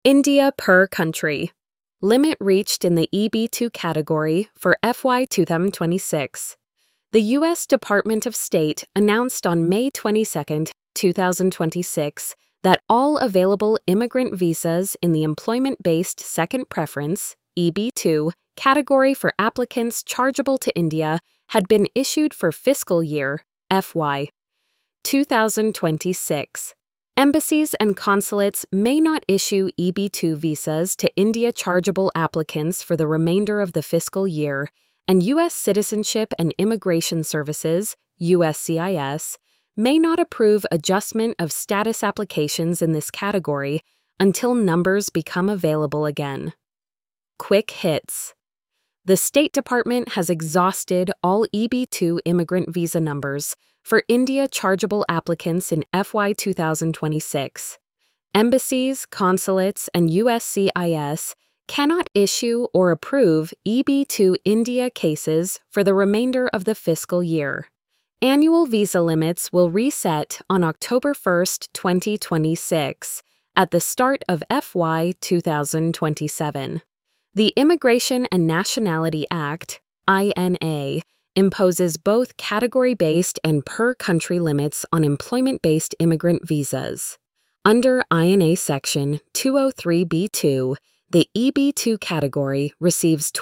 India per country. Limit reached in the EB2 category for FY 2026. The U.S. Department of State announced on May 22, 2026, that all available immigrant visas in the Employment-Based Second Preference (EB2) category for applicants chargeable to India had been issued for fiscal year FY 2026. Embassies and consulates may not issue EB2 visas to India chargeable applicants for the remainder of the fiscal year, and U.S. Citizenship and Immigration Services (USCIS) may not approve adjustment of status applications in this category until numbers become available again. Quick hits. The State Department has exhausted all EB2 immigrant visa numbers for India chargeable applicants in FY 2026. Embassies, consulates, and USCIS cannot issue or approve EB2 India cases for the remainder of the fiscal year. Annual visa limits will reset on October 1, 2026, at the start of FY 2027. The Immigration and Nationality Act, INA, imposes both category-based and per-country limits on employment-based immigrant visas. Under INA Section 203b2, the EB2 category receives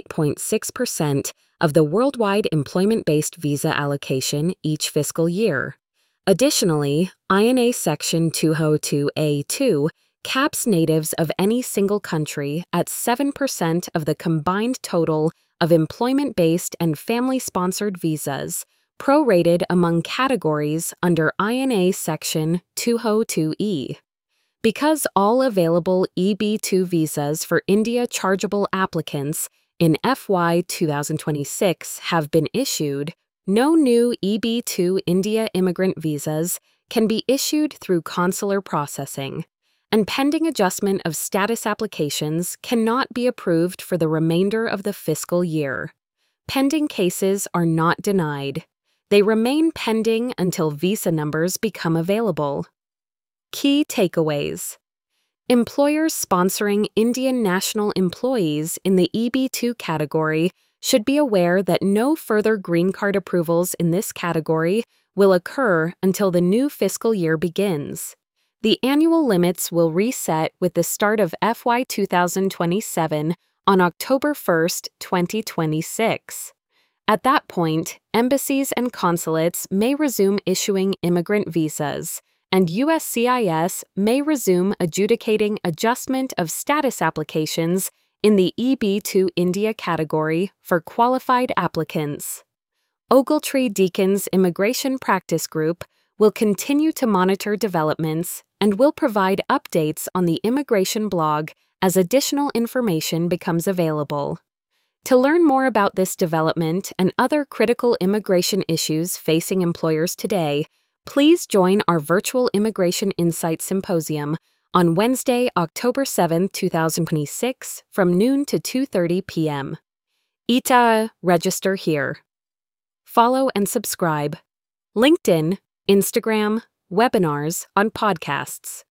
28.6% of the worldwide employment-based visa allocation each fiscal year. Additionally, INA Section 202a2 caps natives of any single country at 7% of the combined total of employment-based and family-sponsored visas, prorated among categories under INA Section 202e. Because all available EB2 visas for India chargeable applicants in FY 2026 have been issued, no new EB2 India immigrant visas can be issued through consular processing, and pending adjustment of status applications cannot be approved for the remainder of the fiscal year. Pending cases are not denied. They remain pending until visa numbers become available. Key takeaways. Employers sponsoring Indian national employees in the EB2 category should be aware that no further green card approvals in this category will occur until the new fiscal year begins. The annual limits will reset with the start of FY 2027 on October 1, 2026. At that point, embassies and consulates may resume issuing immigrant visas, and USCIS may resume adjudicating adjustment of status applications in the EB2 India category for qualified applicants. Ogletree Deacon's Immigration Practice Group will continue to monitor developments and will provide updates on the immigration blog as additional information becomes available. To learn more about this development and other critical immigration issues facing employers today, please join our virtual Immigration Insight Symposium on Wednesday, October 7, 2026, from noon to 2:30 p.m. ITA, register here. Follow and subscribe. LinkedIn, Instagram, webinars on podcasts.